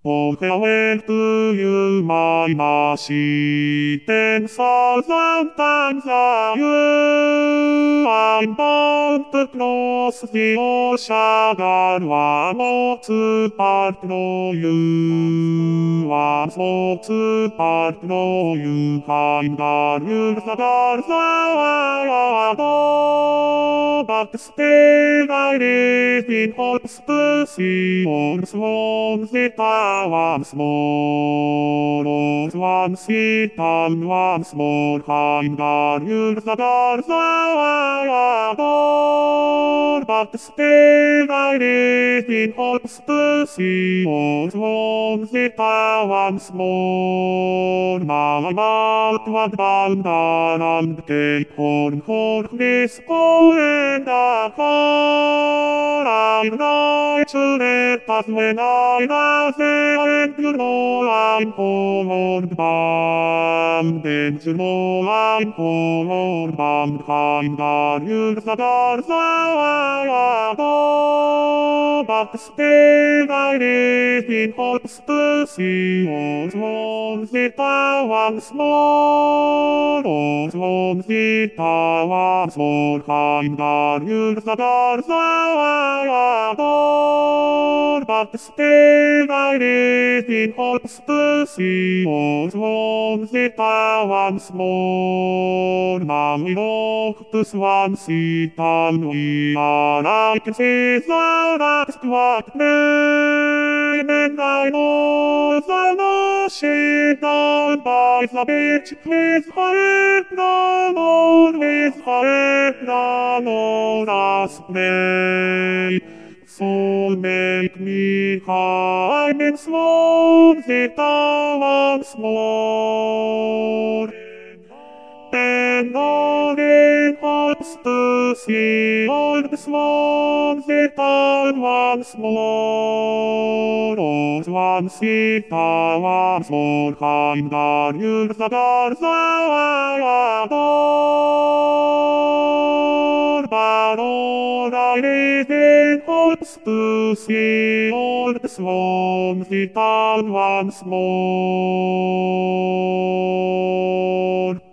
Compare to you my mercy, 10,000 times a year. I'm bound to cross the ocean and one more to part know you. Once more to part know you. Kind are you the gods I adore, but still I live in hopes to see once it once more, once it and once more. Kind are you the gods I adore, but still I live in hopes to see once it once more. Now I'm outward bound and Cape Horn, this and afar. I'm not to let pass when I know there, and you know I'm homeward bound, and you know I'm homeward bound. Kind are you the gods I adore, but still I live in hopes to see once it once more, once it once more. Kind are you the gods I adore, but still I live in hopes to see once it once more. Now we walk to Swansea town, we are like the last what name, and I know the ocean down by the beach with her no more, with her no more as play. So make me hide in Swansea town once more, and all in hopes to see old Swansea town once more. Oh, Swansea town once more. Kind are you the gods I adore, but all I live in hopes to see old Swansea town once more.